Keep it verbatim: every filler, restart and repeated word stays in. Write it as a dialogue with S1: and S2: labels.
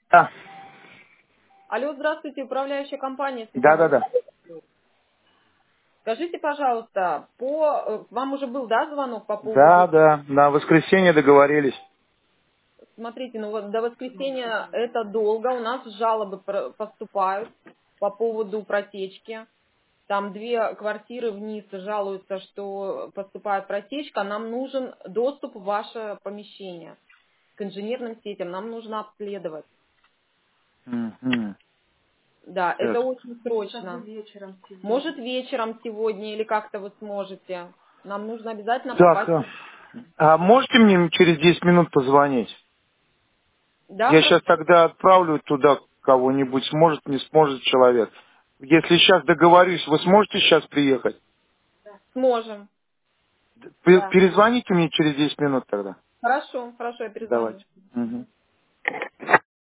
S1: Да,
S2: Алло, здравствуйте, управляющая компания
S1: да, да,
S2: Светлана.
S1: да.
S2: Скажите, пожалуйста, по э, вам уже был, да, звонок по
S1: Да,
S2: поводу...
S1: да, на воскресенье договорились.
S2: Смотрите, ну вот до воскресенья это долго, у нас жалобы про- поступают по поводу протечки. Там две квартиры вниз жалуются, что поступает протечка. Нам нужен доступ в ваше помещение к инженерным сетям. Нам нужно обследовать.
S1: Мгм.
S2: Да,
S1: Сейчас.
S2: это очень срочно. Может, вечером сегодня или как-то вы сможете. Нам нужно обязательно
S1: Так,
S2: попасть.
S1: а а можете мне через десять минут позвонить?
S2: Да,
S1: Я
S2: хорошо,
S1: сейчас тогда отправлю туда кого-нибудь, сможет, не сможет человек. Если сейчас договорюсь, вы сможете сейчас приехать?
S2: сможем.
S1: Пе-
S2: Да.
S1: Перезвоните мне через десять минут тогда.
S2: Хорошо, хорошо, я перезвоню.
S1: Давайте. Мгм.